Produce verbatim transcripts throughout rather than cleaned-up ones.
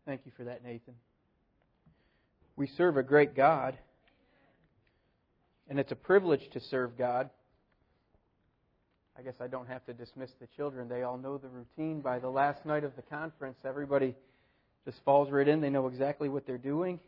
Thank you for that, Nathan. We serve a great God, and it's a privilege to serve God. I guess I don't have to dismiss the children. They all know the routine. By the last night of the conference, everybody just falls right in. They know exactly what they're doing.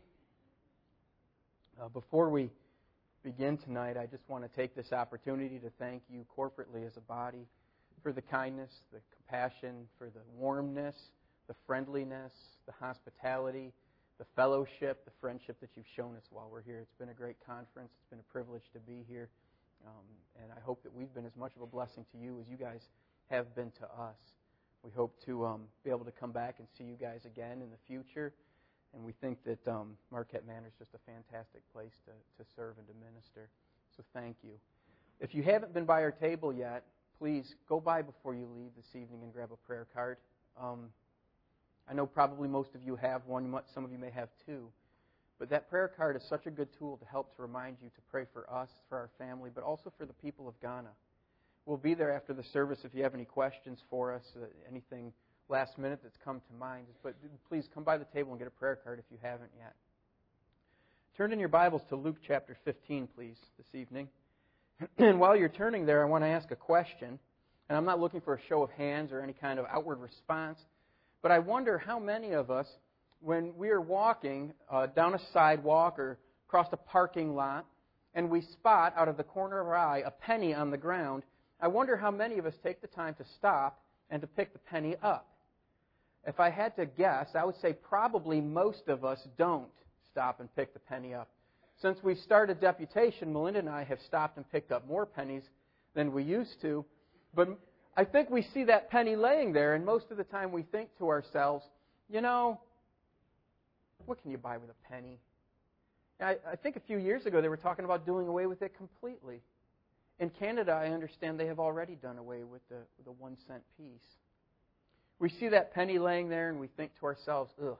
Uh, before we begin tonight, I just want to take this opportunity to thank you corporately as a body for the kindness, the compassion, for the warmness, the friendliness, the hospitality, the fellowship, the friendship that you've shown us while we're here. It's been a great conference. It's been a privilege to be here. Um, and I hope that we've been as much of a blessing to you as you guys have been to us. We hope to um, be able to come back and see you guys again in the future. And we think that um, Marquette Manor is just a fantastic place to, to serve and to minister. So thank you. If you haven't been by our table yet, please go by before you leave this evening and grab a prayer card. Um, I know probably most of you have one. Some of you may have two. But that prayer card is such a good tool to help to remind you to pray for us, for our family, but also for the people of Ghana. We'll be there after the service if you have any questions for us, uh, anything last minute that's come to mind. But please come by the table and get a prayer card if you haven't yet. Turn in your Bibles to Luke chapter fifteen, please, this evening. And while you're turning there, I want to ask a question. And I'm not looking for a show of hands or any kind of outward response. But I wonder how many of us, when we are walking uh, down a sidewalk or across a parking lot, and we spot out of the corner of our eye a penny on the ground, I wonder how many of us take the time to stop and to pick the penny up. If I had to guess, I would say probably most of us don't stop and pick the penny up. Since we started Deputation, Melinda and I have stopped and picked up more pennies than we used to. But I think we see that penny laying there, and most of the time we think to ourselves, you know, what can you buy with a penny? I, I think a few years ago they were talking about doing away with it completely. In Canada, I understand they have already done away with the, the one cent piece. We see that penny laying there and we think to ourselves, ugh,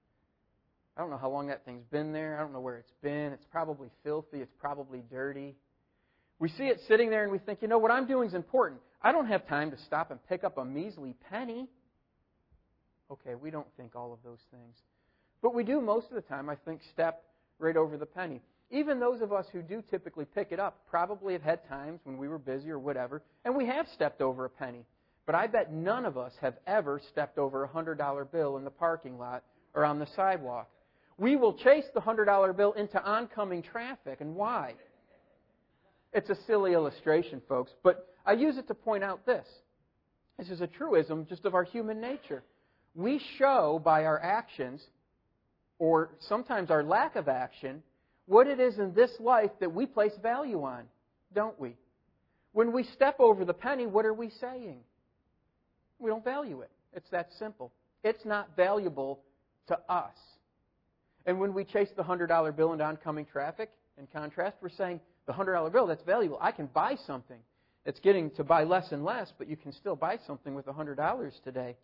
I don't know how long that thing's been there. I don't know where it's been. It's probably filthy. It's probably dirty. We see it sitting there and we think, you know, what I'm doing is important. I don't have time to stop and pick up a measly penny. Okay, we don't think all of those things. But we do most of the time, I think, step right over the penny. Even those of us who do typically pick it up probably have had times when we were busy or whatever, and we have stepped over a penny. But I bet none of us have ever stepped over a one hundred dollar bill in the parking lot or on the sidewalk. We will chase the one hundred dollar bill into oncoming traffic. And why? It's a silly illustration, folks, but I use it to point out this. This is a truism just of our human nature. We show by our actions, or sometimes our lack of action, what it is in this life that we place value on, don't we? When we step over the penny, what are we saying? We don't value it. It's that simple. It's not valuable to us. And when we chase the one hundred dollar bill into oncoming traffic, in contrast, we're saying, the one hundred dollar bill, that's valuable. I can buy something. It's getting to buy less and less, but you can still buy something with one hundred dollars today.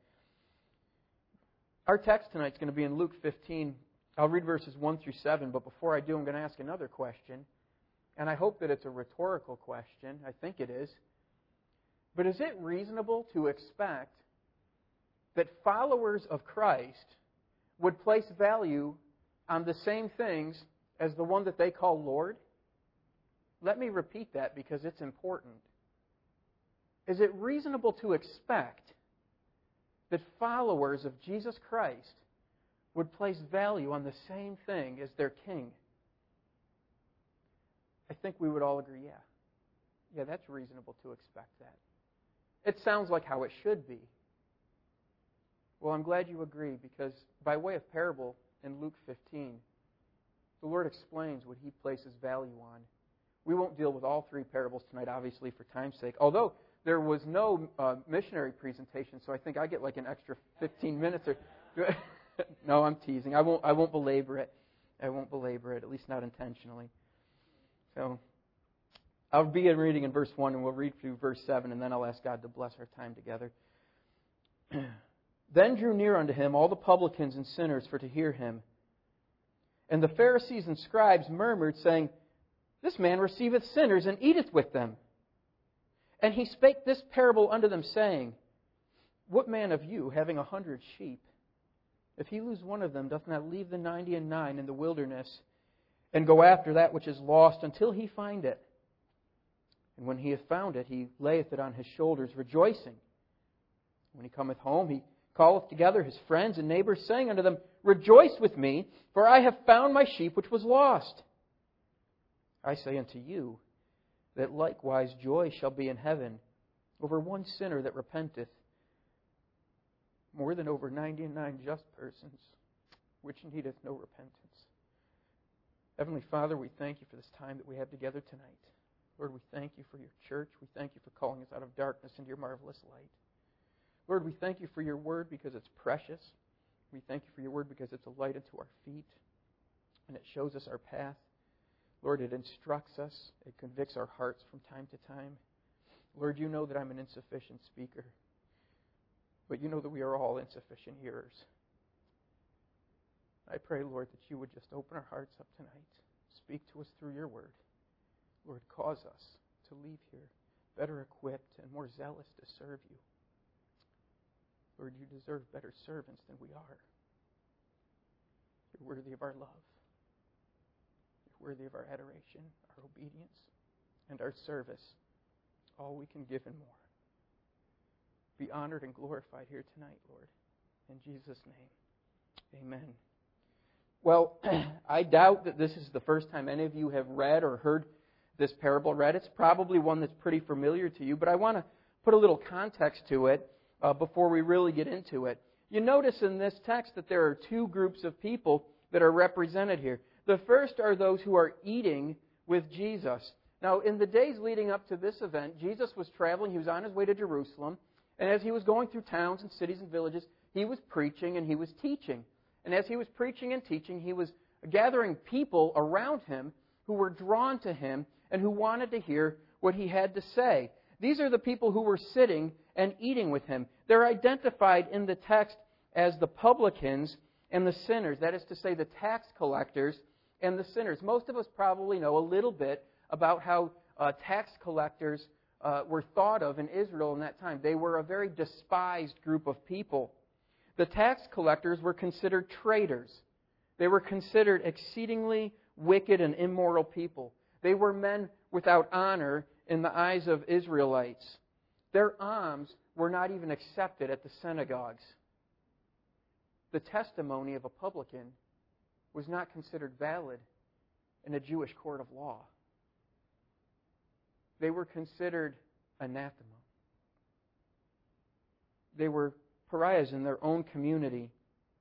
Our text tonight is going to be in Luke fifteen. I'll read verses one through seven, but before I do, I'm going to ask another question. And I hope that it's a rhetorical question. I think it is. But is it reasonable to expect that followers of Christ would place value on the same things as the one that they call Lord? Let me repeat that because it's important. Is it reasonable to expect that followers of Jesus Christ would place value on the same thing as their King? I think we would all agree, yeah. Yeah, that's reasonable to expect that. It sounds like how it should be. Well, I'm glad you agree, because by way of parable in Luke fifteen, the Lord explains what He places value on. We won't deal with all three parables tonight, obviously, for time's sake. Although there was no uh, missionary presentation, so I think I get like an extra fifteen minutes. Or no, I'm teasing. I won't. I won't belabor it. I won't belabor it, at least not intentionally. So I'll begin reading in verse one, and we'll read through verse seven, and then I'll ask God to bless our time together. Then drew near unto him all the publicans and sinners for to hear him. And the Pharisees and scribes murmured, saying, This man receiveth sinners and eateth with them. And he spake this parable unto them, saying, What man of you, having a hundred sheep, if he lose one of them, doth not leave the ninety and nine in the wilderness, and go after that which is lost until he find it. And when he hath found it, he layeth it on his shoulders, rejoicing. When he cometh home, he calleth together his friends and neighbors, saying unto them, Rejoice with me, for I have found my sheep which was lost. I say unto you, that likewise joy shall be in heaven over one sinner that repenteth, more than over ninety and nine just persons, which needeth no repentance. Heavenly Father, we thank you for this time that we have together tonight. Lord, we thank you for your church. We thank you for calling us out of darkness into your marvelous light. Lord, we thank you for your word because it's precious. We thank you for your word because it's a light unto our feet, and it shows us our path. Lord, it instructs us. It convicts our hearts from time to time. Lord, you know that I'm an insufficient speaker, but you know that we are all insufficient hearers. I pray, Lord, that you would just open our hearts up tonight. Speak to us through your word. Lord, cause us to leave here better equipped and more zealous to serve you. Lord, you deserve better servants than we are. You're worthy of our love. You're worthy of our adoration, our obedience, and our service. All we can give and more. Be honored and glorified here tonight, Lord. In Jesus' name, amen. Well, I doubt that this is the first time any of you have read or heard this parable read. It's probably one that's pretty familiar to you, but I want to put a little context to it uh, before we really get into it. You notice in this text that there are two groups of people that are represented here. The first are those who are eating with Jesus. Now, in the days leading up to this event, Jesus was traveling. He was on his way to Jerusalem. And as he was going through towns and cities and villages, he was preaching and he was teaching. And as he was preaching and teaching, he was gathering people around him who were drawn to him and who wanted to hear what he had to say. These are the people who were sitting and eating with him. They're identified in the text as the publicans and the sinners. That is to say, the tax collectors and the sinners. Most of us probably know a little bit about how uh, tax collectors uh, were thought of in Israel in that time. They were a very despised group of people. The tax collectors were considered traitors. They were considered exceedingly wicked and immoral people. They were men without honor in the eyes of Israelites. Their alms were not even accepted at the synagogues. The testimony of a publican was not considered valid in a Jewish court of law. They were considered anathema. They were pariahs in their own community.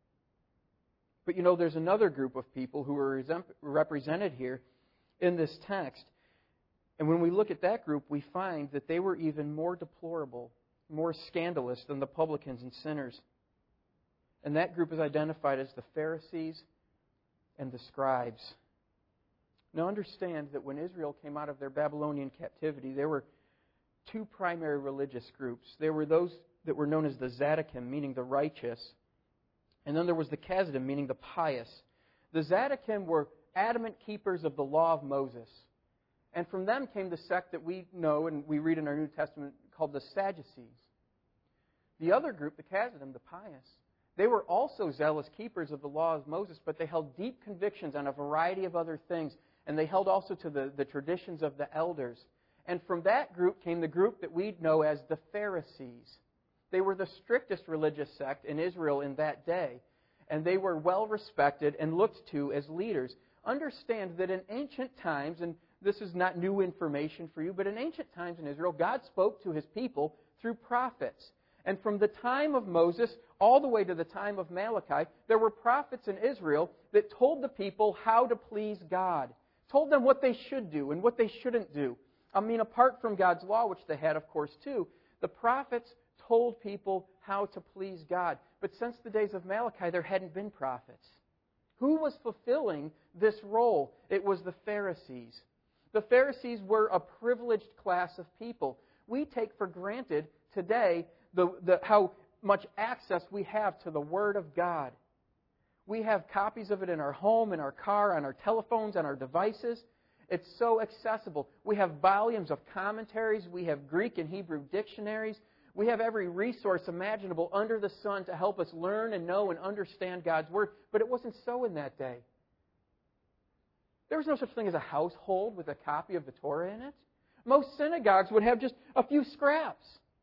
But you know, there's another group of people who are represented here in this text. And when we look at that group, we find that they were even more deplorable, more scandalous than the publicans and sinners. And that group is identified as the Pharisees and the scribes. Now understand that when Israel came out of their Babylonian captivity, there were two primary religious groups. There were those that were known as the Zadokim, meaning the righteous. And then there was the Chassidim, meaning the pious. The Zadokim were adamant keepers of the law of Moses. And from them came the sect that we know and we read in our New Testament called the Sadducees. The other group, the Chassidim, the pious, they were also zealous keepers of the law of Moses, but they held deep convictions on a variety of other things. And they held also to the, the traditions of the elders. And from that group came the group that we know as the Pharisees. They were the strictest religious sect in Israel in that day. And they were well respected and looked to as leaders. Understand that in ancient times, and this is not new information for you, but in ancient times in Israel, God spoke to His people through prophets. And from the time of Moses all the way to the time of Malachi, there were prophets in Israel that told the people how to please God. Told them what they should do and what they shouldn't do. I mean, apart from God's law, which they had, of course, too, the prophets told people how to please God. But since the days of Malachi, there hadn't been prophets. Who was fulfilling this role? It was the Pharisees. The Pharisees were a privileged class of people. We take for granted today the, the, how much access we have to the Word of God. We have copies of it in our home, in our car, on our telephones, on our devices. It's so accessible. We have volumes of commentaries. We have Greek and Hebrew dictionaries. We have every resource imaginable under the sun to help us learn and know and understand God's Word. But it wasn't so in that day. There was no such thing as a household with a copy of the Torah in it. Most synagogues would have just a few scraps.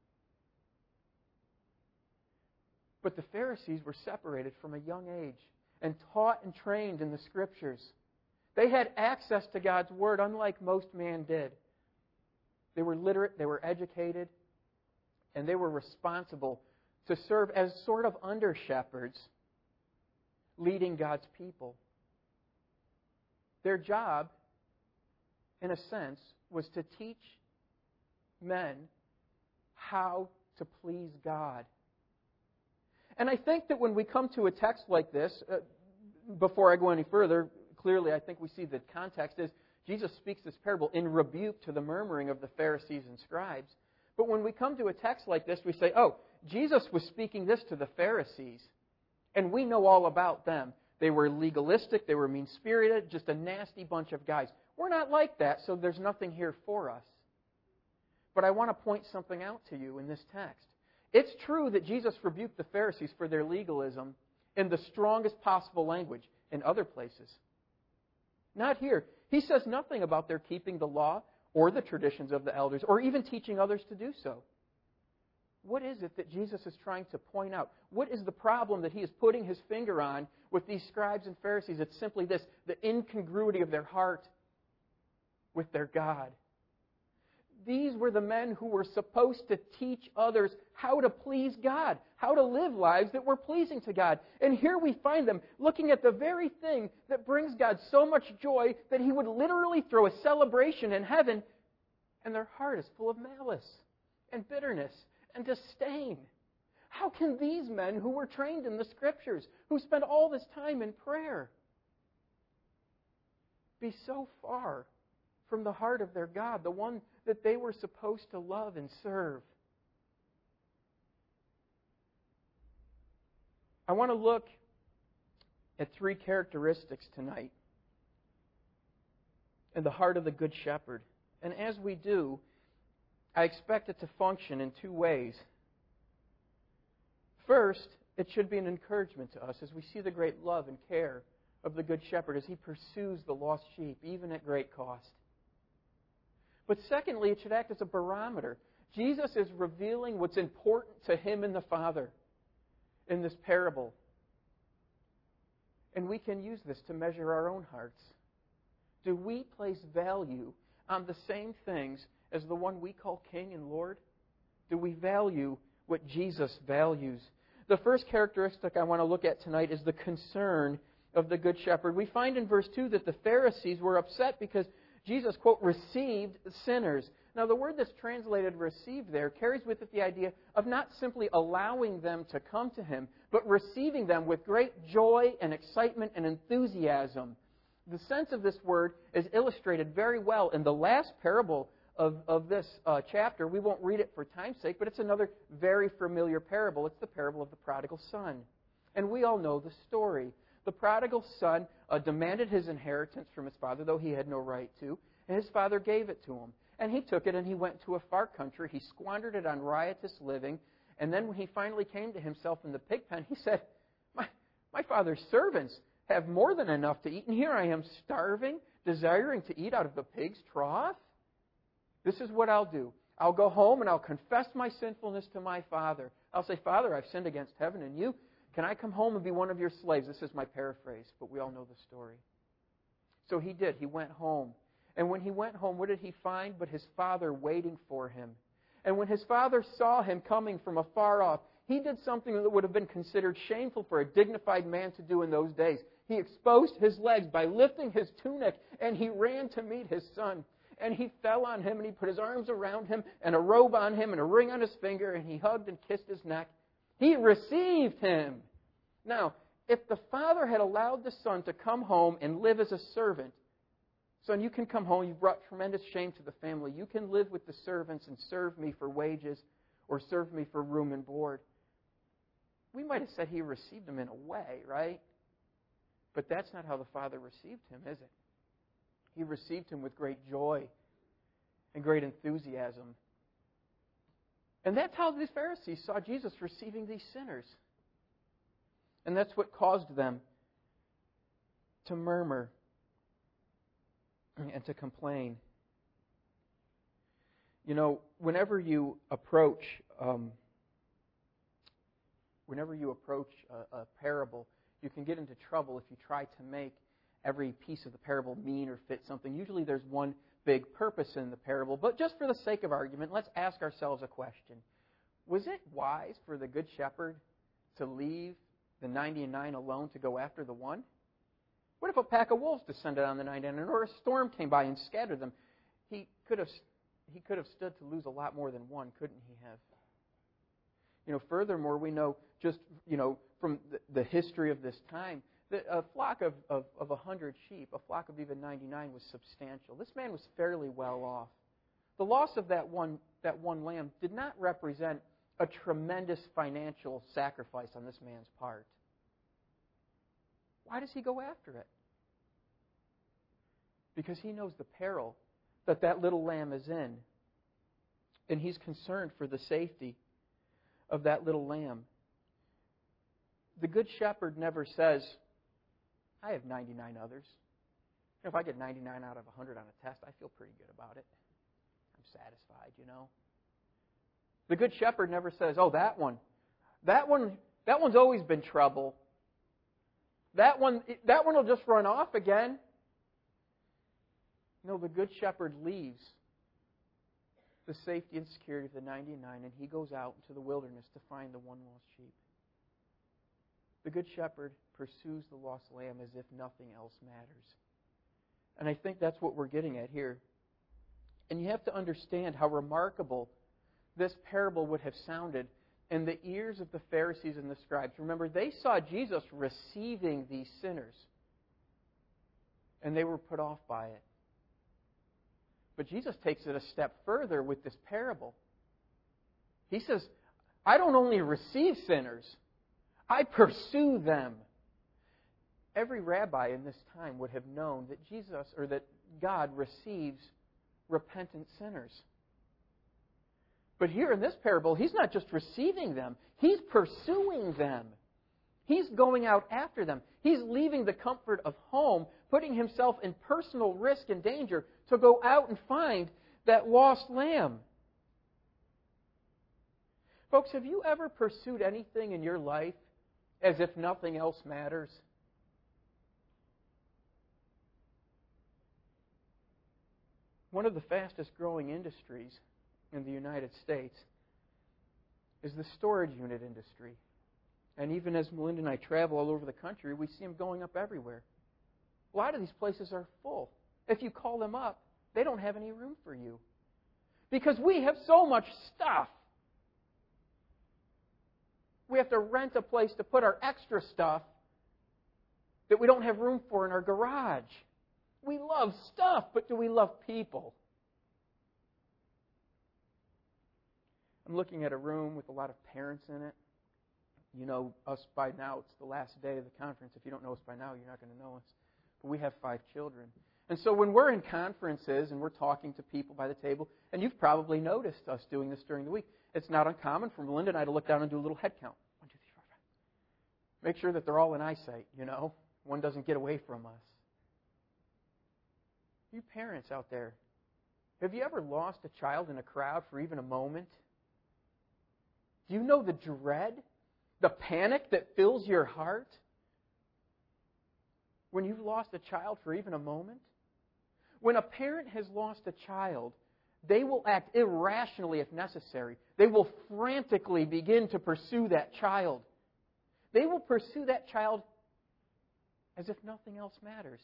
But the Pharisees were separated from a young age and taught and trained in the Scriptures. They had access to God's Word unlike most man did. They were literate, they were educated, and they were responsible to serve as sort of under-shepherds, leading God's people. Their job, in a sense, was to teach men how to please God. And I think that when we come to a text like this, uh, before I go any further, clearly I think we see the context is Jesus speaks this parable in rebuke to the murmuring of the Pharisees and scribes. But when we come to a text like this, we say, oh, Jesus was speaking this to the Pharisees, and we know all about them. They were legalistic, they were mean-spirited, just a nasty bunch of guys. We're not like that, so there's nothing here for us. But I want to point something out to you in this text. It's true that Jesus rebuked the Pharisees for their legalism in the strongest possible language in other places. Not here. He says nothing about their keeping the law or the traditions of the elders or even teaching others to do so. What is it that Jesus is trying to point out? What is the problem that he is putting his finger on with these scribes and Pharisees? It's simply this, the incongruity of their heart with their God. These were the men who were supposed to teach others how to please God, how to live lives that were pleasing to God. And here we find them looking at the very thing that brings God so much joy that he would literally throw a celebration in heaven, and their heart is full of malice and bitterness and disdain. How can these men who were trained in the Scriptures, who spent all this time in prayer, be so far from the heart of their God, the one that they were supposed to love and serve? I want to look at three characteristics tonight in the heart of the Good Shepherd. And as we do, I expect it to function in two ways. First, it should be an encouragement to us as we see the great love and care of the Good Shepherd as he pursues the lost sheep, even at great cost. But secondly, it should act as a barometer. Jesus is revealing what's important to him and the Father in this parable. And we can use this to measure our own hearts. Do we place value on the same things as the one we call King and Lord? Do we value what Jesus values? The first characteristic I want to look at tonight is the concern of the Good Shepherd. We find in verse two that the Pharisees were upset because Jesus, quote, received sinners. Now, the word that's translated received there carries with it the idea of not simply allowing them to come to him, but receiving them with great joy and excitement and enthusiasm. The sense of this word is illustrated very well in the last parable of, of this uh, chapter. We won't read it for time's sake, but it's another very familiar parable. It's the parable of the prodigal son. And we all know the story. The prodigal son uh, demanded his inheritance from his father, though he had no right to, and his father gave it to him. And he took it and he went to a far country. He squandered it on riotous living. And then when he finally came to himself in the pig pen, he said, my, my father's servants have more than enough to eat, and here I am starving, desiring to eat out of the pig's trough? This is what I'll do. I'll go home and I'll confess my sinfulness to my father. I'll say, Father, I've sinned against heaven and you. Can I come home and be one of your slaves? This is my paraphrase, but we all know the story. So he did. He went home. And when he went home, what did he find but his father waiting for him? And when his father saw him coming from afar off, he did something that would have been considered shameful for a dignified man to do in those days. He exposed his legs by lifting his tunic, and he ran to meet his son. And he fell on him, and he put his arms around him, and a robe on him, and a ring on his finger, and he hugged and kissed his neck. He received him. Now, if the father had allowed the son to come home and live as a servant, son, you can come home. You've brought tremendous shame to the family. You can live with the servants and serve me for wages or serve me for room and board. We might have said he received him in a way, right? But that's not how the father received him, is it? He received him with great joy and great enthusiasm. And that's how these Pharisees saw Jesus receiving these sinners. And that's what caused them to murmur and to complain. You know, whenever you approach, um, whenever you approach a, a parable, you can get into trouble if you try to make every piece of the parable mean or fit something. Usually there's one big purpose in the parable, but just for the sake of argument, let's ask ourselves a question. Was it wise for the Good Shepherd to leave the ninety-nine alone to go after the one? What if a pack of wolves descended on the ninety-nine, or a storm came by and scattered them? He could have he could have stood to lose a lot more than one, couldn't he have? You know, furthermore, we know just, you know, from the, the history of this time, that a flock of, of, of one hundred sheep, a flock of even ninety-nine, was substantial. This man was fairly well off. The loss of that one, that one lamb did not represent a tremendous financial sacrifice on this man's part. Why does he go after it? Because he knows the peril that that little lamb is in. And he's concerned for the safety of that little lamb. The Good Shepherd never says, I have ninety-nine others. If I get ninety-nine out of one hundred on a test, I feel pretty good about it. I'm satisfied, you know. The Good Shepherd never says, oh, that one, that one, that one's always been trouble. That one, that one will just run off again. No, the Good Shepherd leaves the safety and security of the ninety-nine, and he goes out into the wilderness to find the one lost sheep. The Good Shepherd pursues the lost lamb as if nothing else matters. And I think that's what we're getting at here. And you have to understand how remarkable this parable would have sounded in the ears of the Pharisees and the scribes. Remember, they saw Jesus receiving these sinners, and they were put off by it. But Jesus takes it a step further with this parable. He says, I don't only receive sinners, I pursue them. Every rabbi in this time would have known that Jesus, or that God receives repentant sinners. But here in this parable, He's not just receiving them, He's pursuing them. He's going out after them. He's leaving the comfort of home, putting Himself in personal risk and danger to go out and find that lost lamb. Folks, have you ever pursued anything in your life as if nothing else matters? One of the fastest growing industries in the United States is the storage unit industry. And even as Melinda and I travel all over the country, we see them going up everywhere. A lot of these places are full. If you call them up, they don't have any room for you. Because we have so much stuff. We have to rent a place to put our extra stuff that we don't have room for in our garage. We love stuff, but do we love people? I'm looking at a room with a lot of parents in it. You know us by now. It's the last day of the conference. If you don't know us by now, you're not going to know us. But we have five children. And so when we're in conferences and we're talking to people by the table, and you've probably noticed us doing this during the week, it's not uncommon for Melinda and I to look down and do a little head count. One, two, three, four, five. Make sure that they're all in eyesight, you know. One doesn't get away from us. You parents out there, have you ever lost a child in a crowd for even a moment? Do you know the dread, the panic that fills your heart when you've lost a child for even a moment? When a parent has lost a child, they will act irrationally if necessary. They will frantically begin to pursue that child. They will pursue that child as if nothing else matters.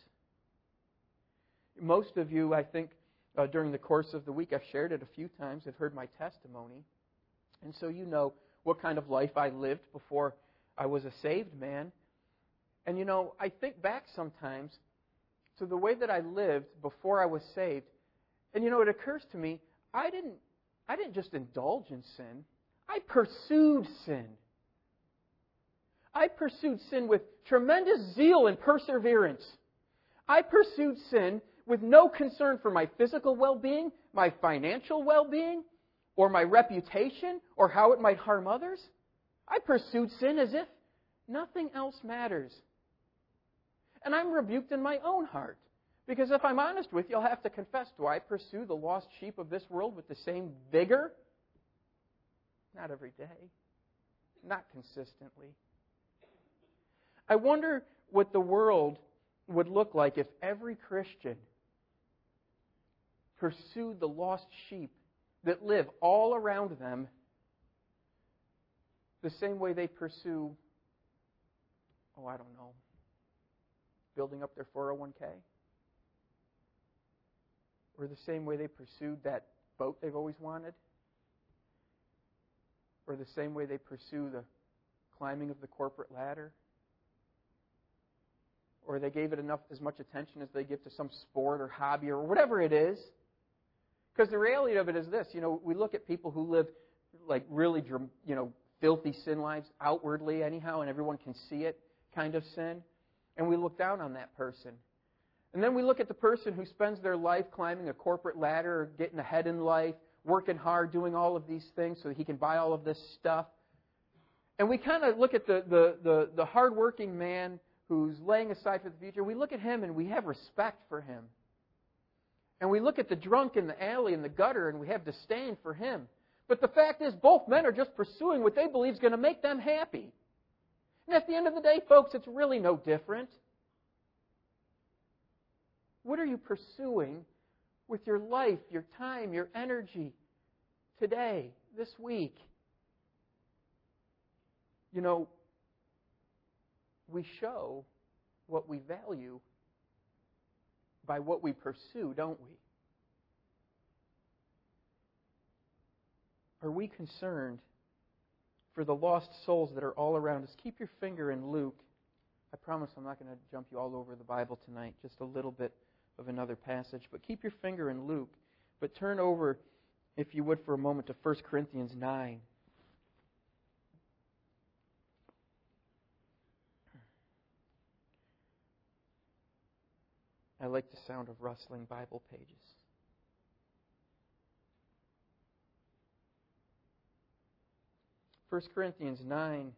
Most of you, I think, uh, during the course of the week, I've shared it a few times, have heard my testimony. And so you know what kind of life I lived before I was a saved man. And you know, I think back sometimes to the way that I lived before I was saved. And you know, it occurs to me, I didn't, I didn't just indulge in sin. I pursued sin. I pursued sin with tremendous zeal and perseverance. I pursued sin with no concern for my physical well-being, my financial well-being, or my reputation or how it might harm others. I pursued sin as if nothing else matters. And I'm rebuked in my own heart. Because if I'm honest with you, I'll have to confess, do I pursue the lost sheep of this world with the same vigor? Not every day. Not consistently. I wonder what the world would look like if every Christian pursued the lost sheep that live all around them the same way they pursue, oh, I don't know, building up their four oh one k? Or the same way they pursued that boat they've always wanted? Or the same way they pursue the climbing of the corporate ladder? Or they gave it enough as much attention as they give to some sport or hobby or whatever it is? Because the reality of it is this, you know, we look at people who live like really, you know, filthy sin lives outwardly anyhow, and everyone can see it kind of sin, and we look down on that person. And then we look at the person who spends their life climbing a corporate ladder or getting ahead in life, working hard, doing all of these things so that he can buy all of this stuff. And we kind of look at the, the, the, the hardworking man who's laying aside for the future. We look at him and we have respect for him. And we look at the drunk in the alley and the gutter and we have disdain for him. But the fact is, both men are just pursuing what they believe is going to make them happy. And at the end of the day, folks, it's really no different. What are you pursuing with your life, your time, your energy today, this week? You know, we show what we value by what we pursue, don't we? Are we concerned for the lost souls that are all around us? Keep your finger in Luke. I promise I'm not going to jump you all over the Bible tonight, just a little bit of another passage. But keep your finger in Luke. But turn over, if you would, for a moment to First Corinthians nine. I like the sound of rustling Bible pages. First Corinthians nine,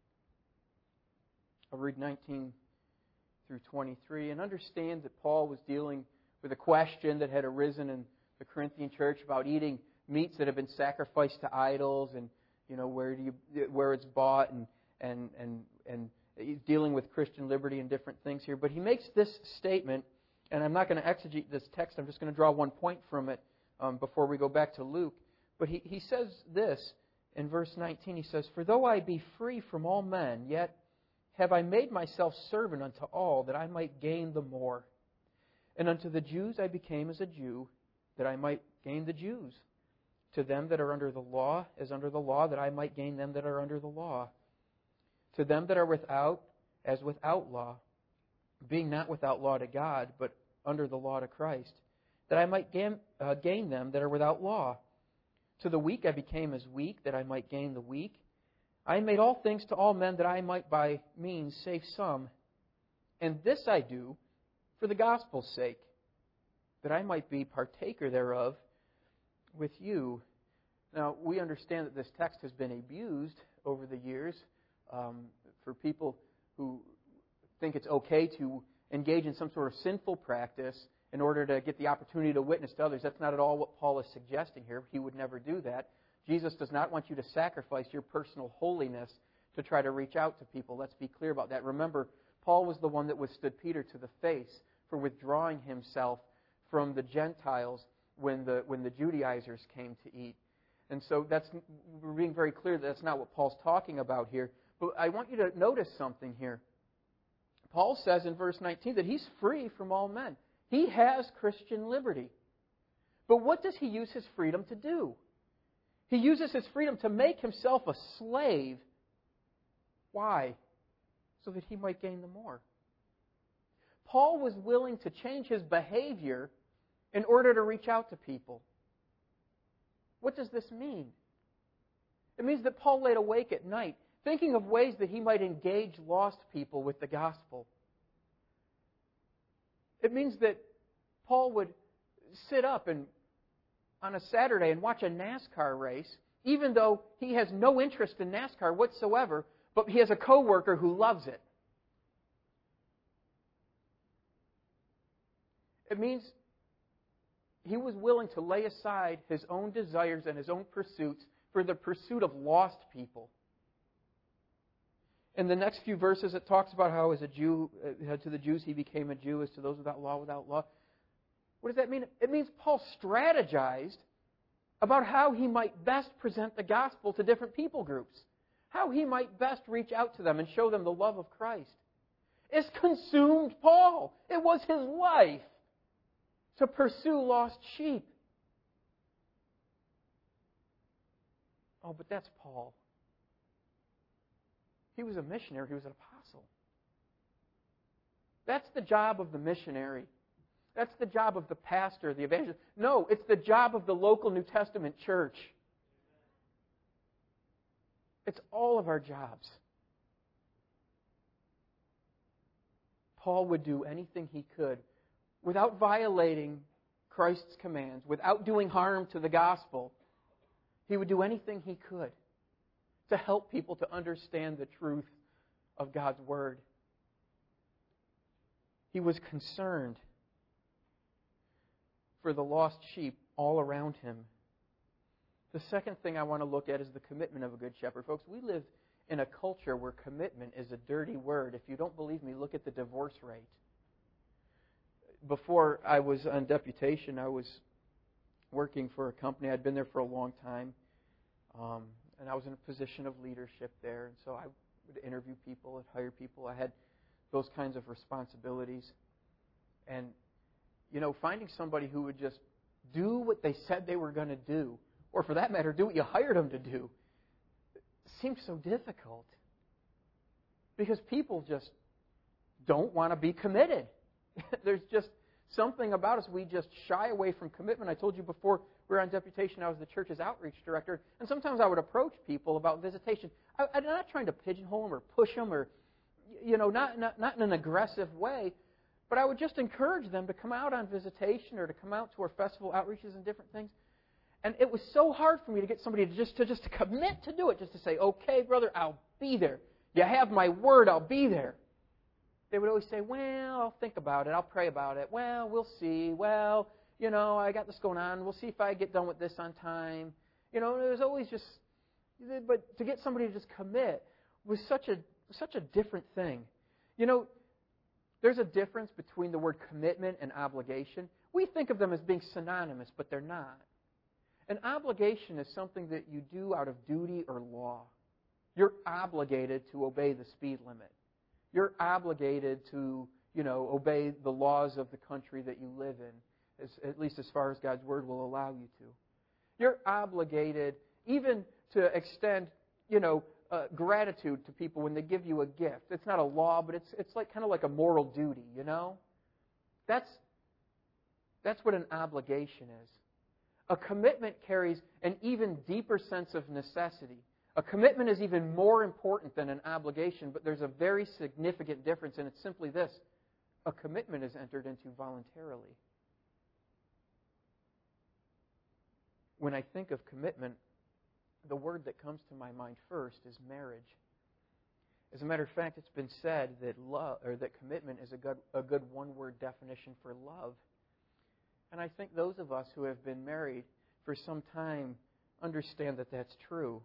I'll read nineteen through twenty-three, and understand that Paul was dealing with a question that had arisen in the Corinthian church about eating meats that have been sacrificed to idols, and you know where do you where it's bought, and and and and he's dealing with Christian liberty and different things here. But he makes this statement, and I'm not going to exegete this text. I'm just going to draw one point from it um, before we go back to Luke. But he, he says this in verse nineteen. He says, "For though I be free from all men, yet have I made myself servant unto all, that I might gain the more. And unto the Jews I became as a Jew, that I might gain the Jews. To them that are under the law, as under the law, that I might gain them that are under the law. To them that are without, as without law, being not without law to God, but under the law to Christ, that I might gain, uh, gain them that are without law. To the weak I became as weak, that I might gain the weak. I made all things to all men, that I might by means save some. And this I do for the gospel's sake, that I might be partaker thereof with you." Now, we understand that this text has been abused over the years um, for people who think it's okay to engage in some sort of sinful practice in order to get the opportunity to witness to others. That's not at all what Paul is suggesting here. He would never do that. Jesus does not want you to sacrifice your personal holiness to try to reach out to people. Let's be clear about that. Remember, Paul was the one that withstood Peter to the face for withdrawing himself from the Gentiles when the when the Judaizers came to eat. And so that's we're being very clear that that's not what Paul's talking about here. But I want you to notice something here. Paul says in verse nineteen that he's free from all men. He has Christian liberty. But what does he use his freedom to do? He uses his freedom to make himself a slave. Why? So that he might gain the more. Paul was willing to change his behavior in order to reach out to people. What does this mean? It means that Paul laid awake at night, thinking of ways that he might engage lost people with the gospel. It means that Paul would sit up and on a Saturday and watch a NASCAR race, even though he has no interest in NASCAR whatsoever, but he has a coworker who loves it. It means he was willing to lay aside his own desires and his own pursuits for the pursuit of lost people. In the next few verses, it talks about how as a Jew, uh, to the Jews he became a Jew, as to those without law, without law. What does that mean? It means Paul strategized about how he might best present the gospel to different people groups, how he might best reach out to them and show them the love of Christ. It's consumed Paul. It was his life to pursue lost sheep. Oh, but that's Paul. He was a missionary. He was an apostle. That's the job of the missionary. That's the job of the pastor, the evangelist. No, it's the job of the local New Testament church. It's all of our jobs. Paul would do anything he could without violating Christ's commands, without doing harm to the gospel. He would do anything he could to help people to understand the truth of God's Word. He was concerned for the lost sheep all around him. The second thing I want to look at is the commitment of a good shepherd. Folks, we live in a culture where commitment is a dirty word. If you don't believe me, look at the divorce rate. Before I was on deputation, I was working for a company. I'd been there for a long time. Um, and I was in a position of leadership there. And so I would interview people, I'd hire people. I had those kinds of responsibilities. And, you know, finding somebody who would just do what they said they were going to do, or for that matter, do what you hired them to do, seems so difficult. Because people just don't want to be committed. There's just something about us. We just shy away from commitment. I told you before we were on deputation, I was the church's outreach director, and sometimes I would approach people about visitation. I, I'm not trying to pigeonhole them or push them or, you know, not, not, not in an aggressive way, but I would just encourage them to come out on visitation or to come out to our festival outreaches and different things. And it was so hard for me to get somebody to just to just to commit to do it, just to say, okay, brother, I'll be there. You have my word, I'll be there. They would always say, well, I'll think about it. I'll pray about it. Well, we'll see. Well, you know, I got this going on. We'll see if I get done with this on time. You know, there's always just, but to get somebody to just commit was such a such a different thing. You know, there's a difference between the word commitment and obligation. We think of them as being synonymous, but they're not. An obligation is something that you do out of duty or law. You're obligated to obey the speed limit. You're obligated to, you know, obey the laws of the country that you live in, as, at least as far as God's Word will allow you to. You're obligated even to extend, you know, uh, gratitude to people when they give you a gift. It's not a law, but it's it's like kind of like a moral duty, you know? That's that's what an obligation is. A commitment carries an even deeper sense of necessity. A commitment is even more important than an obligation, but there's a very significant difference, and it's simply this. A commitment is entered into voluntarily. When I think of commitment, the word that comes to my mind first is marriage. As a matter of fact, it's been said that love or that commitment is a good a good one-word definition for love. And I think those of us who have been married for some time understand that that's true.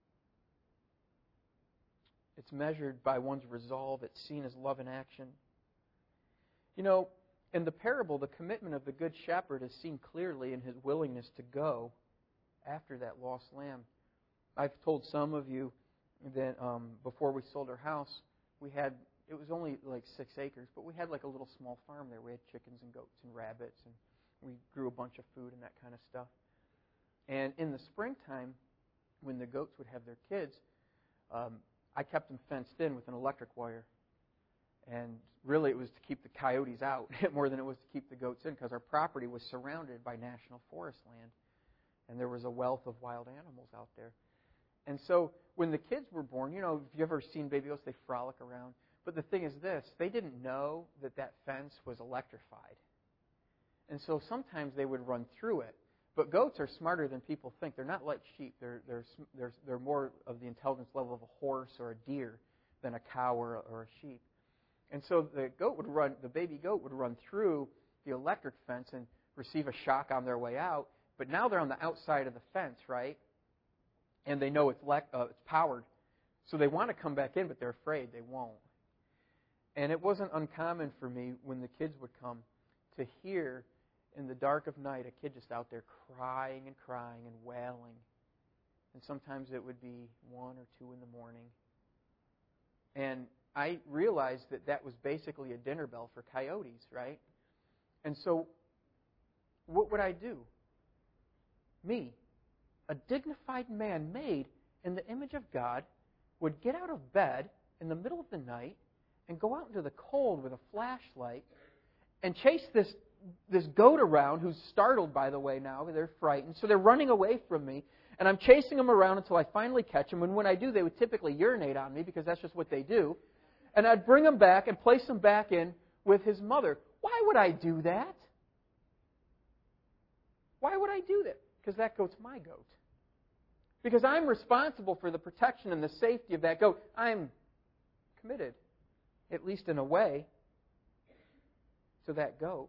It's measured by one's resolve. It's seen as love in action. You know, in the parable, the commitment of the Good Shepherd is seen clearly in his willingness to go after that lost lamb. I've told some of you that um, before we sold our house, we had, it was only like six acres, but we had like a little small farm there. We had chickens and goats and rabbits, and we grew a bunch of food and that kind of stuff. And in the springtime, when the goats would have their kids, um, I kept them fenced in with an electric wire. And really it was to keep the coyotes out more than it was to keep the goats in, because our property was surrounded by national forest land. And there was a wealth of wild animals out there. And so when the kids were born, you know, if you've ever seen baby goats, they frolic around. But the thing is this, they didn't know that that fence was electrified. And so sometimes they would run through it. But goats are smarter than people think. They're not like sheep. They're, they're, they're, they're more of the intelligence level of a horse or a deer than a cow or a, or a sheep. And so the goat would run, the baby goat would run through the electric fence and receive a shock on their way out. But now they're on the outside of the fence, right? And they know it's, le- uh, it's powered. So they want to come back in, but they're afraid they won't. And it wasn't uncommon for me when the kids would come to hear in the dark of night a kid just out there crying and crying and wailing. And sometimes it would be one or two in the morning. And I realized that that was basically a dinner bell for coyotes, right? And so what would I do? Me, a dignified man made in the image of God, would get out of bed in the middle of the night and go out into the cold with a flashlight and chase this this goat around, who's startled, by the way, now. They're frightened. So they're running away from me. And I'm chasing them around until I finally catch them. And when I do, they would typically urinate on me because that's just what they do. And I'd bring them back and place them back in with his mother. Why would I do that? Why would I do that? Because that goat's my goat. Because I'm responsible for the protection and the safety of that goat. I'm committed, at least in a way, to that goat.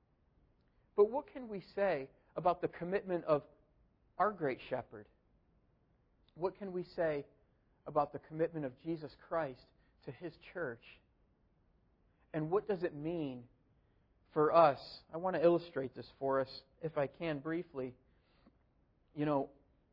But what can we say about the commitment of our great shepherd? What can we say about the commitment of Jesus Christ to His church? And what does it mean for us? I want to illustrate this for us, if I can, briefly. You know,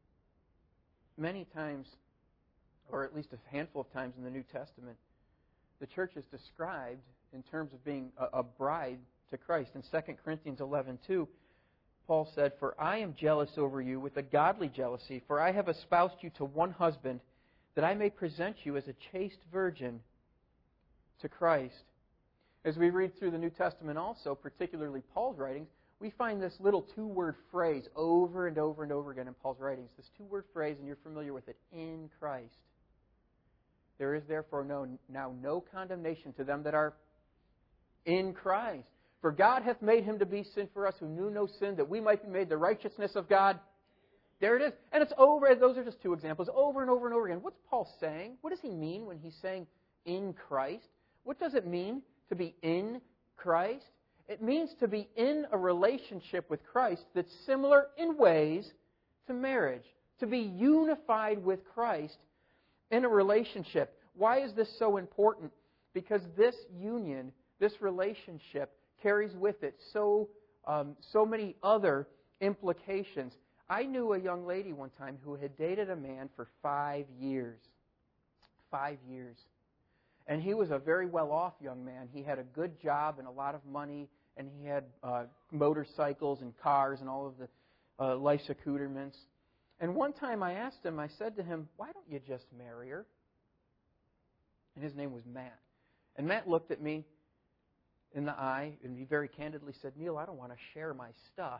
many times, or at least a handful of times in the New Testament, the church is described in terms of being a, a bride to Christ. In Second Corinthians eleven two, Paul said, "For I am jealous over you with a godly jealousy, for I have espoused you to one husband, that I may present you as a chaste virgin to Christ." As we read through the New Testament also, particularly Paul's writings, we find this little two-word phrase over and over and over again in Paul's writings. This two-word phrase, and you're familiar with it, in Christ. "There is therefore no, now no condemnation to them that are in Christ. For God hath made Him to be sin for us who knew no sin, that we might be made the righteousness of God." There it is. And it's over. Those are just two examples. Over and over and over again. What's Paul saying? What does he mean when he's saying in Christ? What does it mean to be in Christ? It means to be in a relationship with Christ that's similar in ways to marriage. To be unified with Christ in a relationship. Why is this so important? Because this union, this relationship, carries with it so um, so many other implications. I knew a young lady one time who had dated a man for five years. Five years. And he was a very well-off young man. He had a good job and a lot of money, and he had uh, motorcycles and cars and all of the uh, life's accoutrements. And one time I asked him, I said to him, "Why don't you just marry her?" And his name was Matt. And Matt looked at me in the eye, and he very candidly said, "Neil, I don't want to share my stuff."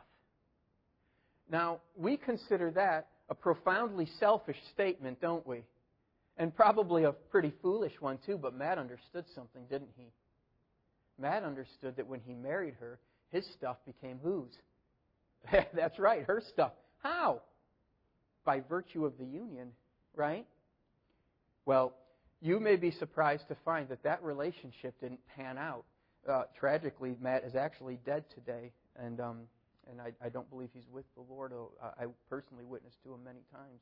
Now, we consider that a profoundly selfish statement, don't we? And probably a pretty foolish one, too, but Matt understood something, didn't he? Matt understood that when he married her, his stuff became whose? That's right, her stuff. How? By virtue of the union, right? Well, you may be surprised to find that that relationship didn't pan out. Uh, tragically, Matt is actually dead today, and um, and I, I don't believe he's with the Lord. I personally witnessed to him many times.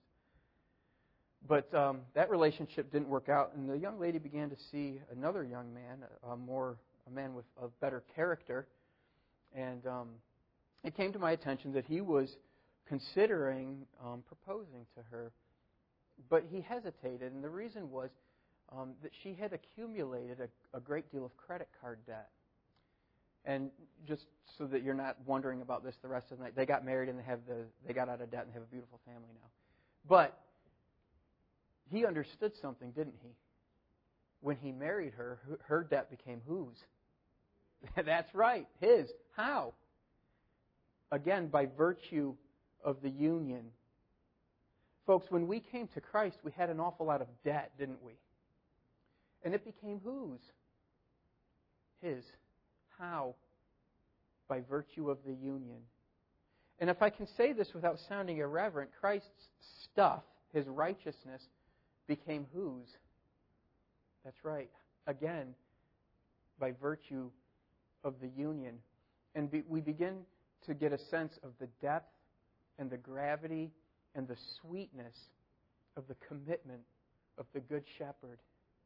But um, that relationship didn't work out, and the young lady began to see another young man, a, a more a man with a better character, and um, it came to my attention that he was considering um, proposing to her, but he hesitated, and the reason was um, that she had accumulated a, a great deal of credit card debt. And just so that you're not wondering about this the rest of the night, they got married and they have the they got out of debt and have a beautiful family now. But he understood something, didn't he? When he married her, her debt became whose? That's right, his. How? Again, by virtue of the union. Folks, when we came to Christ, we had an awful lot of debt, didn't we? And it became whose? His. How? By virtue of the union. And if I can say this without sounding irreverent, Christ's stuff, His righteousness, became whose? That's right. Again, by virtue of the union. And be, we begin to get a sense of the depth and the gravity and the sweetness of the commitment of the Good Shepherd.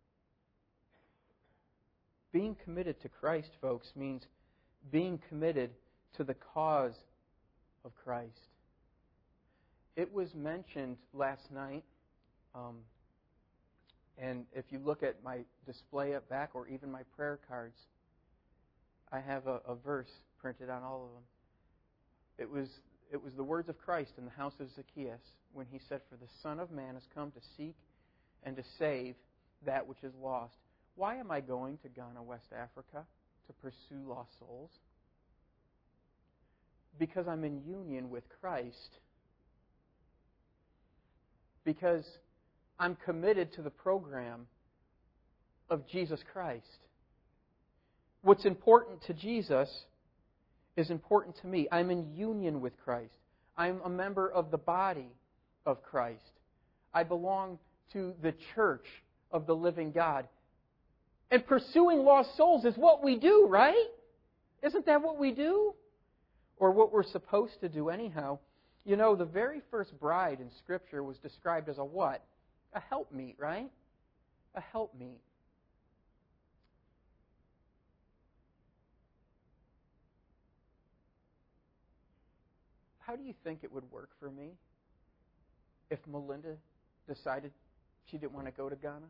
Being committed to Christ, folks, means being committed to the cause of Christ. It was mentioned last night, um, and if you look at my display up back or even my prayer cards, I have a, a verse printed on all of them. It was it was the words of Christ in the house of Zacchaeus when He said, "For the Son of Man has come to seek and to save that which is lost." Why am I going to Ghana, West Africa, to pursue lost souls? Because I'm in union with Christ. Because I'm committed to the program of Jesus Christ. What's important to Jesus is important to me. I'm in union with Christ. I'm a member of the body of Christ. I belong to the church of the living God. And pursuing lost souls is what we do, right? Isn't that what we do? Or what we're supposed to do anyhow. You know, the very first bride in Scripture was described as a what? A helpmeet, right? A helpmeet. How do you think it would work for me if Melinda decided she didn't want to go to Ghana?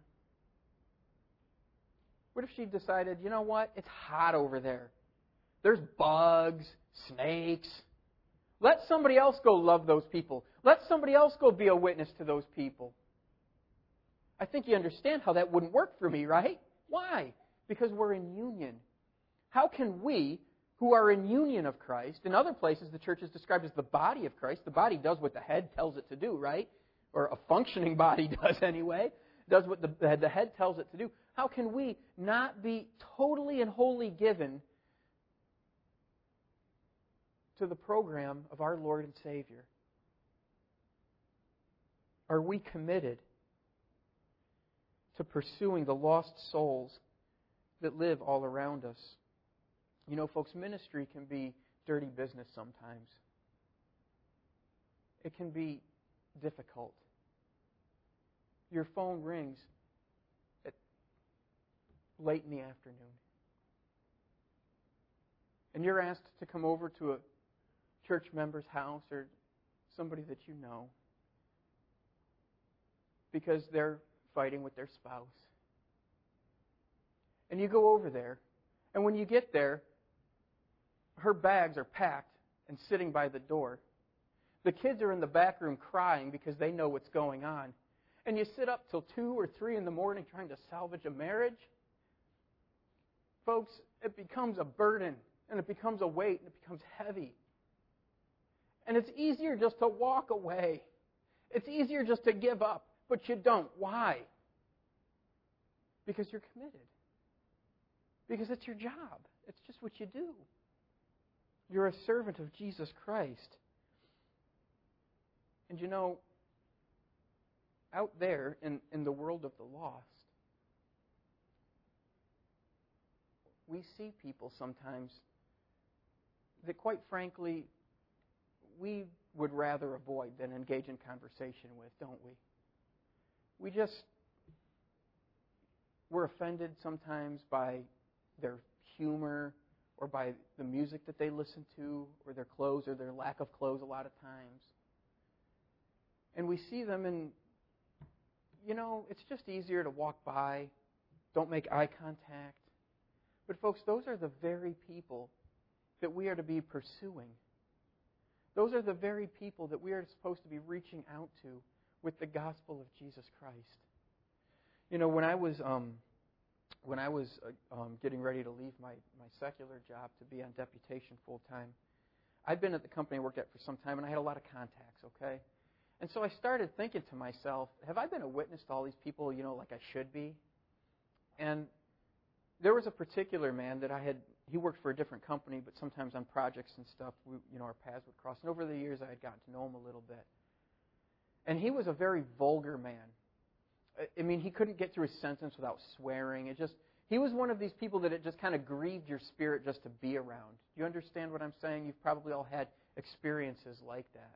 What if she decided, you know what? It's hot over there. There's bugs, snakes. Let somebody else go love those people. Let somebody else go be a witness to those people. I think you understand how that wouldn't work for me, right? Why? Because we're in union. How can we, who are in union of Christ, in other places the church is described as the body of Christ. The body does what the head tells it to do, right? Or a functioning body does anyway. Does what the, the head tells it to do. How can we not be totally and wholly given to the program of our Lord and Savior? Are we committed to pursuing the lost souls that live all around us? You know, folks, ministry can be dirty business sometimes. It can be difficult. Your phone rings at late in the afternoon, and you're asked to come over to a church member's house or somebody that you know because they're fighting with their spouse. And you go over there, and when you get there, her bags are packed and sitting by the door. The kids are in the back room crying because they know what's going on. And you sit up till two or three in the morning trying to salvage a marriage. Folks, it becomes a burden, and it becomes a weight, and it becomes heavy. And it's easier just to walk away. It's easier just to give up, but you don't. Why? Because you're committed. Because it's your job. It's just what you do. You're a servant of Jesus Christ. And you know, out there in, in the world of the lost, we see people sometimes that, quite frankly, we would rather avoid than engage in conversation with, don't we? We just, we're offended sometimes by their humor or by the music that they listen to or their clothes or their lack of clothes a lot of times. And we see them and, you know, it's just easier to walk by, don't make eye contact. But folks, those are the very people that we are to be pursuing. Those are the very people that we are supposed to be reaching out to with the gospel of Jesus Christ. You know, when I was um, when I was uh, um, getting ready to leave my, my secular job to be on deputation full time, I'd been at the company I worked at for some time, and I had a lot of contacts. Okay, and so I started thinking to myself, have I been a witness to all these people, you know, like I should be? And there was a particular man that I had he worked for a different company, but sometimes on projects and stuff, we, you know, our paths would cross. And over the years, I had gotten to know him a little bit. And he was a very vulgar man. I mean, he couldn't get through a sentence without swearing. It just he was one of these people that it just kind of grieved your spirit just to be around. Do you understand what I'm saying? You've probably all had experiences like that.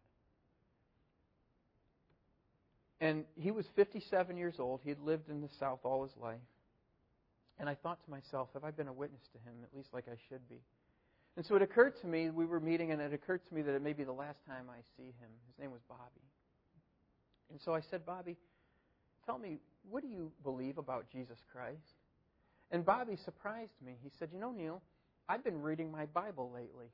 And he was fifty-seven years old. He had lived in the South all his life. And I thought to myself, have I been a witness to him, at least like I should be? And so it occurred to me, we were meeting, and it occurred to me that it may be the last time I see him. His name was Bobby. And so I said, Bobby, tell me, what do you believe about Jesus Christ? And Bobby surprised me. He said, you know, Neil, I've been reading my Bible lately.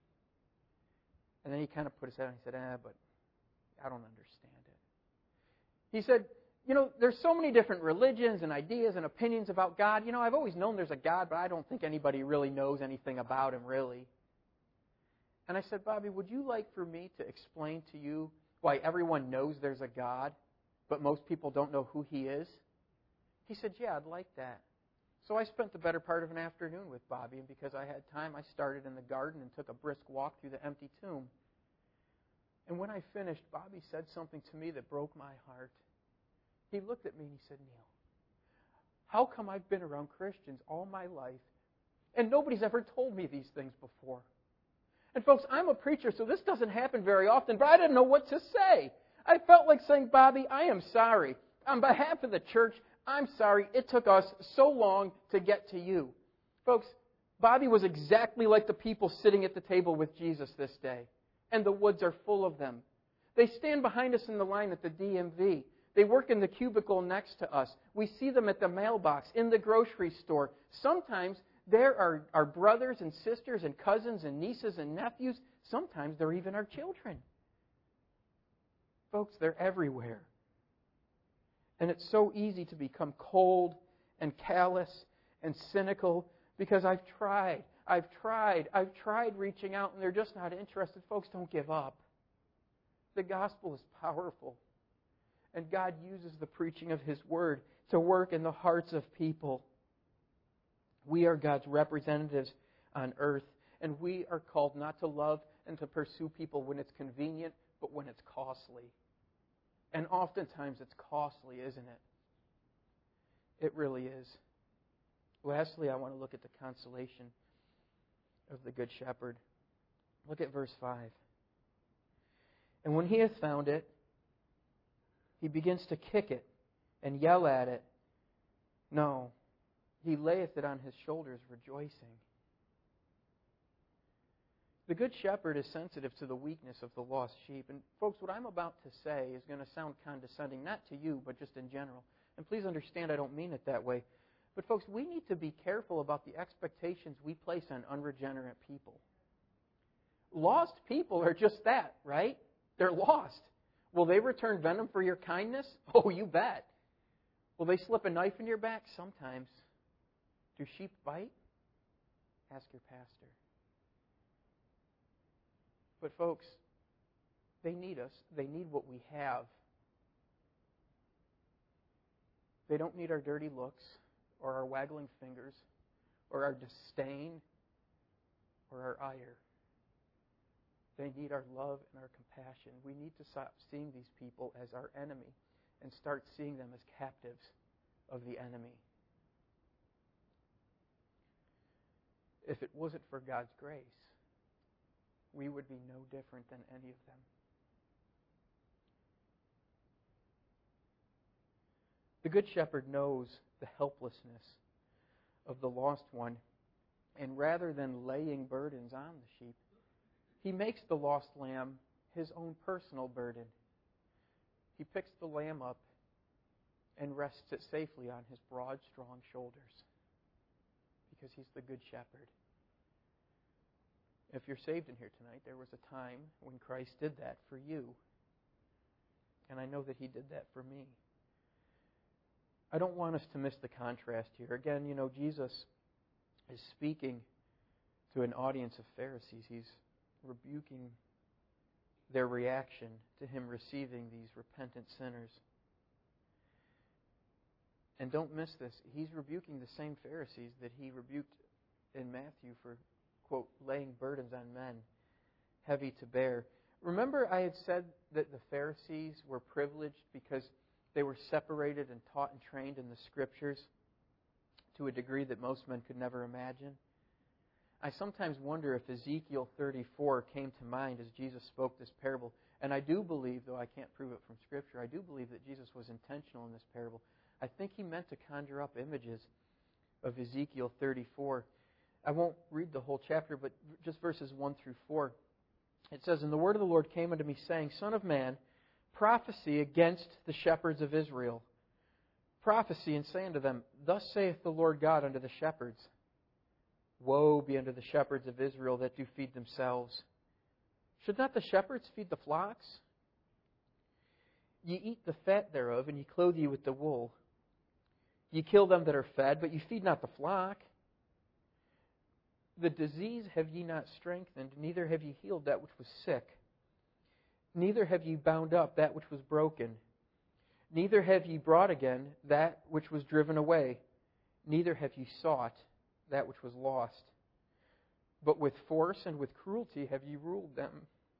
And then he kind of put his head on and he said, eh, but I don't understand it. He said, you know, there's so many different religions and ideas and opinions about God. You know, I've always known there's a God, but I don't think anybody really knows anything about Him, really. And I said, Bobby, would you like for me to explain to you why everyone knows there's a God, but most people don't know who He is? He said, yeah, I'd like that. So I spent the better part of an afternoon with Bobby, and because I had time, I started in the garden and took a brisk walk through the empty tomb. And when I finished, Bobby said something to me that broke my heart. He looked at me and he said, Neil, how come I've been around Christians all my life and nobody's ever told me these things before? And folks, I'm a preacher, so this doesn't happen very often, but I didn't know what to say. I felt like saying, Bobby, I am sorry. On behalf of the church, I'm sorry it took us so long to get to you. Folks, Bobby was exactly like the people sitting at the table with Jesus this day. And the woods are full of them. They stand behind us in the line at the D M V. They work in the cubicle next to us. We see them at the mailbox, in the grocery store. Sometimes there are our brothers and sisters and cousins and nieces and nephews. Sometimes they're even our children. Folks, they're everywhere. And it's so easy to become cold and callous and cynical because I've tried, I've tried, I've tried reaching out and they're just not interested. Folks, don't give up. The gospel is powerful. And God uses the preaching of His Word to work in the hearts of people. We are God's representatives on earth, and we are called not to love and to pursue people when it's convenient, but when it's costly. And oftentimes it's costly, isn't it? It really is. Lastly, I want to look at the consolation of the Good Shepherd. Look at verse five. And when he hath found it, he begins to kick it and yell at it. No, he layeth it on his shoulders, rejoicing. The Good Shepherd is sensitive to the weakness of the lost sheep. And folks, what I'm about to say is going to sound condescending, not to you, but just in general. And please understand, I don't mean it that way. But folks, we need to be careful about the expectations we place on unregenerate people. Lost people are just that, right? They're lost. Will they return venom for your kindness? Oh, you bet. Will they slip a knife in your back? Sometimes. Do sheep bite? Ask your pastor. But folks, they need us. They need what we have. They don't need our dirty looks or our waggling fingers or our disdain or our ire. They need our love and our compassion. We need to stop seeing these people as our enemy and start seeing them as captives of the enemy. If it wasn't for God's grace, we would be no different than any of them. The Good Shepherd knows the helplessness of the lost one, and rather than laying burdens on the sheep, He makes the lost lamb His own personal burden. He picks the lamb up and rests it safely on His broad, strong shoulders because He's the Good Shepherd. If you're saved in here tonight, there was a time when Christ did that for you. And I know that He did that for me. I don't want us to miss the contrast here. Again, you know, Jesus is speaking to an audience of Pharisees. He's rebuking their reaction to Him receiving these repentant sinners. And don't miss this. He's rebuking the same Pharisees that He rebuked in Matthew for, quote, laying burdens on men heavy to bear. Remember I had said that the Pharisees were privileged because they were separated and taught and trained in the Scriptures to a degree that most men could never imagine? I sometimes wonder if Ezekiel thirty-four came to mind as Jesus spoke this parable. And I do believe, though I can't prove it from Scripture, I do believe that Jesus was intentional in this parable. I think He meant to conjure up images of Ezekiel thirty-four. I won't read the whole chapter, but just verses one through four. It says, "And the word of the Lord came unto me, saying, Son of man, prophesy against the shepherds of Israel. Prophecy, and say unto them, Thus saith the Lord God unto the shepherds, Woe be unto the shepherds of Israel that do feed themselves. Should not the shepherds feed the flocks? Ye eat the fat thereof, and ye clothe you with the wool. Ye kill them that are fed, but ye feed not the flock. The disease have ye not strengthened, neither have ye healed that which was sick. Neither have ye bound up that which was broken. Neither have ye brought again that which was driven away. Neither have ye sought that which was lost. But with force and with cruelty have ye ruled them.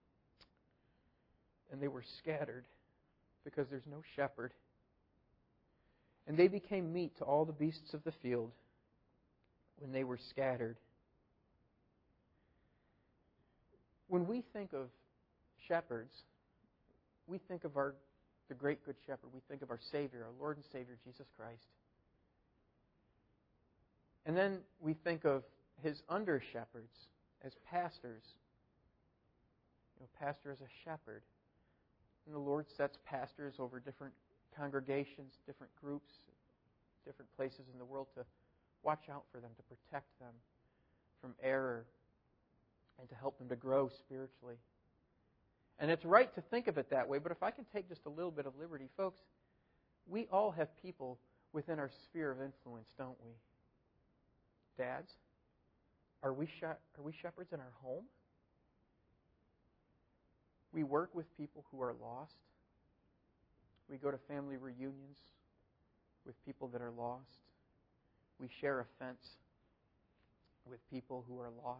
And they were scattered, because there's no shepherd. And they became meat to all the beasts of the field when they were scattered." When we think of shepherds, we think of our the great good shepherd. We think of our Savior, our Lord and Savior, Jesus Christ. And then we think of His under-shepherds as pastors. You know, pastor is a shepherd. And the Lord sets pastors over different congregations, different groups, different places in the world to watch out for them, to protect them from error, and to help them to grow spiritually. And it's right to think of it that way, but if I can take just a little bit of liberty, folks, we all have people within our sphere of influence, don't we? Dads, are we sh- are we shepherds in our home? We work with people who are lost. We go to family reunions with people that are lost. We share a fence with people who are lost.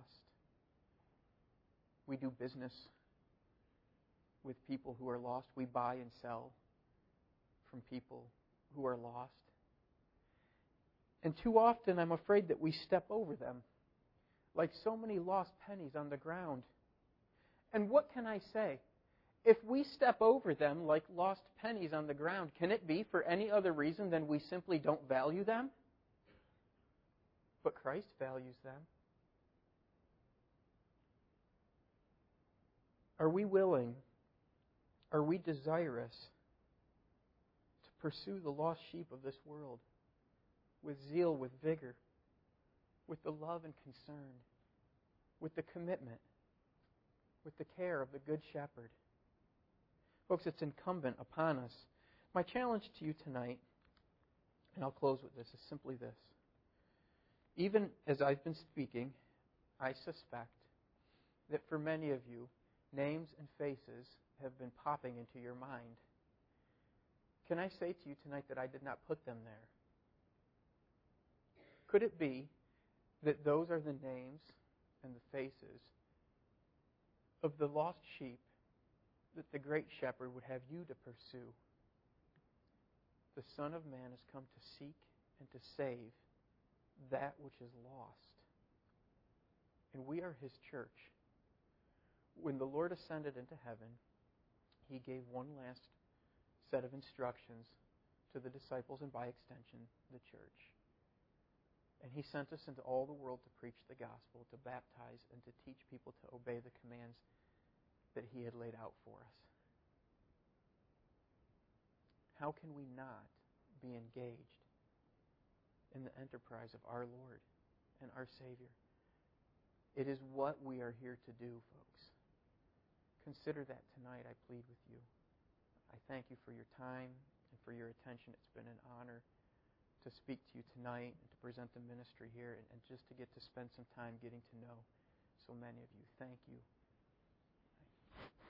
We do business with people who are lost. We buy and sell from people who are lost. And too often, I'm afraid that we step over them like so many lost pennies on the ground. And what can I say? If we step over them like lost pennies on the ground, can it be for any other reason than we simply don't value them? But Christ values them. Are we willing, are we desirous to pursue the lost sheep of this world with zeal, with vigor, with the love and concern, with the commitment, with the care of the Good Shepherd? Folks, it's incumbent upon us. My challenge to you tonight, and I'll close with this, is simply this. Even as I've been speaking, I suspect that for many of you, names and faces have been popping into your mind. Can I say to you tonight that I did not put them there? Could it be that those are the names and the faces of the lost sheep that the great shepherd would have you to pursue? The Son of Man has come to seek and to save that which is lost. And we are His church. When the Lord ascended into heaven, He gave one last set of instructions to the disciples and by extension, the church. And He sent us into all the world to preach the gospel, to baptize, and to teach people to obey the commands that He had laid out for us. How can we not be engaged in the enterprise of our Lord and our Savior? It is what we are here to do, folks. Consider that tonight, I plead with you. I thank you for your time and for your attention. It's been an honor to speak to you tonight and to present the ministry here and, and just to get to spend some time getting to know so many of you. Thank you.